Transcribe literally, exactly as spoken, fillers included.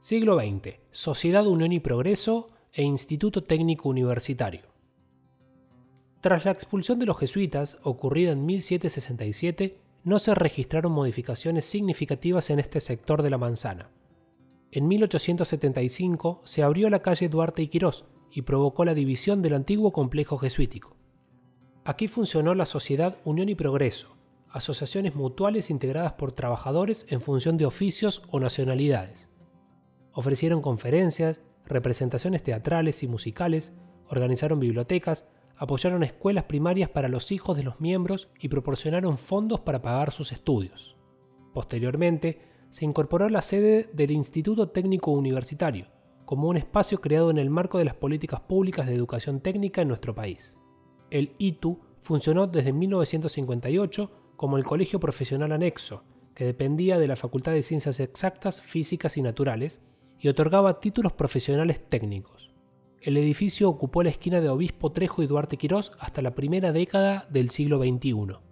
Siglo veinte. Sociedad Unión y Progreso e Instituto Técnico Universitario. Tras la expulsión de los jesuitas, ocurrida en mil setecientos sesenta y siete, no se registraron modificaciones significativas en este sector de la manzana. En mil ochocientos setenta y cinco se abrió la calle Duarte y Quirós y provocó la división del antiguo complejo jesuítico. Aquí funcionó la Sociedad Unión y Progreso, asociaciones mutuales integradas por trabajadores en función de oficios o nacionalidades. Ofrecieron conferencias, representaciones teatrales y musicales, organizaron bibliotecas, apoyaron escuelas primarias para los hijos de los miembros y proporcionaron fondos para pagar sus estudios. Posteriormente, se incorporó la sede del Instituto Técnico Universitario, como un espacio creado en el marco de las políticas públicas de educación técnica en nuestro país. El I T U funcionó desde mil novecientos cincuenta y ocho como el Colegio Profesional Anexo, que dependía de la Facultad de Ciencias Exactas, Físicas y Naturales, y otorgaba títulos profesionales técnicos. El edificio ocupó la esquina de Obispo Trejo y Duarte Quirós hasta la primera década del siglo veintiuno.